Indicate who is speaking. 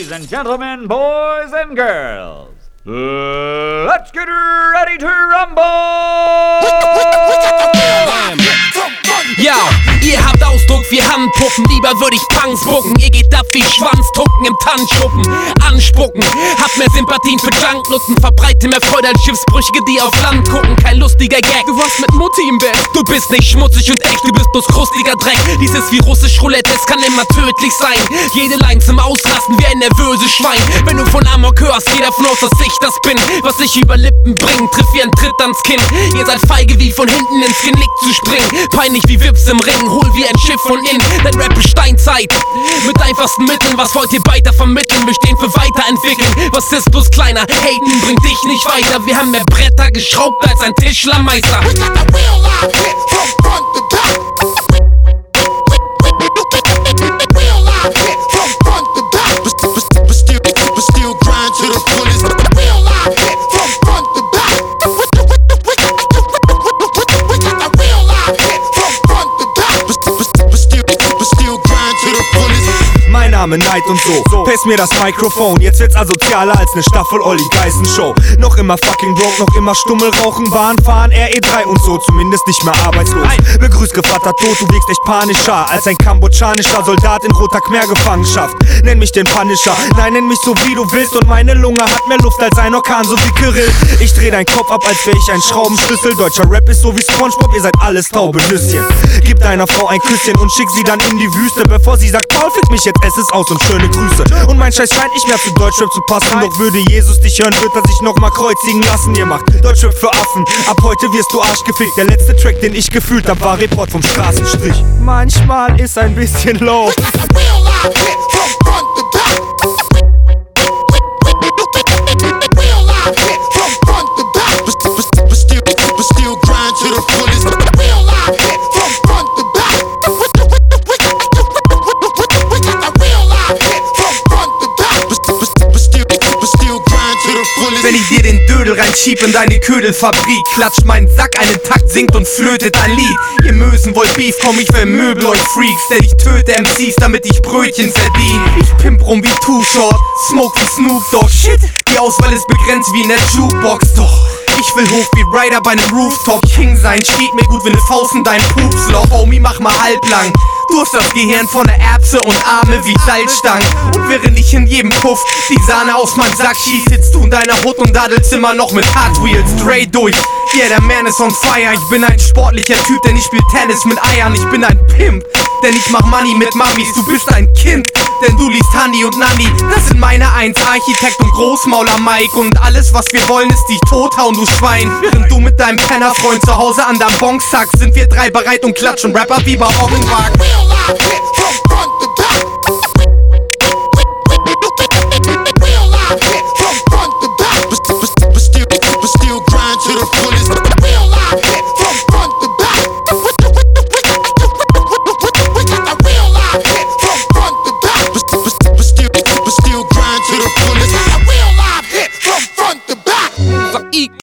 Speaker 1: Ladies and gentlemen, boys and girls, let's get ready to rumble!
Speaker 2: Ja, ihr habt Ausdruck wie Handpuppen, lieber würd ich Punks bucken. Ihr geht ab wie Schwanztucken im Tanzschuppen. Anspucken, habt mehr Sympathien für Junknutzen, verbreite mehr Freude als Schiffsbrüchige, die auf Land gucken. Kein lustiger Gag, du warst mit Mutti im Bett. Du bist nicht schmutzig und echt, du bist bloß krustiger Dreck. Dieses wie russisch Roulette, es kann immer tödlich sein. Jede Line zum Ausrasten wie ein nervöses Schwein. Wenn du von Amok hörst, geh davon aus, dass ich das bin. Was ich über Lippen bringt, trifft wie ein Tritt ans Kinn. Ihr seid feige wie von hinten ins Genick zu springen. Peinlich wie Wips im Ring, hol wie ein Schiff von innen. Dein Rap ist Steinzeit, mit einfachsten Mitteln. Was wollt ihr weiter vermitteln? Wir stehen für weiterentwickeln. Was ist bloß kleiner? Haten bringt dich nicht weiter. Wir haben mehr Bretter geschraubt als ein Tischlermeister.
Speaker 3: We got the real live hits from front to back. Real live hits from front to back. But still grind to the fullest. Real live hits from front to back. We got the real live hits from front to back. But still grind to the fullest.
Speaker 4: Mein Name Neid und so, pass mir das Mikrofon. Jetzt wird's asozialer als ne Staffel Olli Geißen Show. Noch immer fucking broke, noch immer Stummel rauchen, Bahn fahren, RE3 und so, zumindest nicht mehr arbeitslos. Begrüß Gevatter tot, du wirkst echt panischer als ein kambodschanischer Soldat in roter Khmer-Gefangenschaft. Nenn mich den Punisher, nein, nenn mich so wie du willst. Und meine Lunge hat mehr Luft als ein Orkan, so wie Kirill. Ich dreh deinen Kopf ab, als wär ich ein Schraubenschlüssel. Deutscher Rap ist so wie Spongebob, ihr seid alles taube Nüsschen. Gib deiner Frau ein Küsschen und schick sie dann in die Wüste, bevor sie sagt, Paul, fick mich jetzt, es ist aus und schöne Grüße. Und mein Scheiß scheint nicht mehr zu Deutschrap zu passen. Doch würde Jesus dich hören, wird er sich nochmal kreuzigen lassen. Ihr macht Deutschrap für Affen, ab heute wirst du arschgefickt. Der letzte Track, den ich gefühlt hab, war Report vom Straßenstrich. Manchmal ist ein bisschen low.
Speaker 3: We got the real live hits from front to back. Real live hits from front to back. But still grind to the fullest. Real live hits from front to back. We got the real live hits from front to back. But still grind to the fullest.
Speaker 5: Wenn ich dir den Dödel reinschieb in deine Ködelfabrik, klatscht mein Sack einen Takt, singt und flötet ein Lied. Ihr Mösen wollt Beef, komm ich vermöbel euch Freaks, denn ich töte MCs, damit ich Brötchen verdien. Ich pimp rum wie Too Short, smoke wie Snoop Dogg. Shit, die Auswahl ist begrenzt wie in der Jukebox, doch ich will hoch wie Ryder bei nem Rooftop King sein. Steht mir gut wie ne Faust in dein Pupsloch. Homie, mach mal halblang. Du hast das Gehirn von der Erbse und Arme wie Salzstangen. Und während ich in jedem Puff die Sahne aus meinem Sack schieß, sitzt du in deiner Hut und dadelst immer noch mit Hot Wheels. Dre durch, yeah, der Man ist on fire. Ich bin ein sportlicher Typ, denn ich spiel Tennis mit Eiern. Ich bin ein Pimp, denn ich mach Money mit Mummies. Du bist ein Kind, denn du liest Honey und Nanny. Das sind meine Eins, Architekt und Großmauler Mike. Und alles, was wir wollen, ist dich tothauen, du Schwein. Während du mit deinem Pennerfreund zu Hause an deinem Bonk sackst, sind wir drei bereit und klatschen Rapper wie bei Offenbach.
Speaker 3: Real live hits from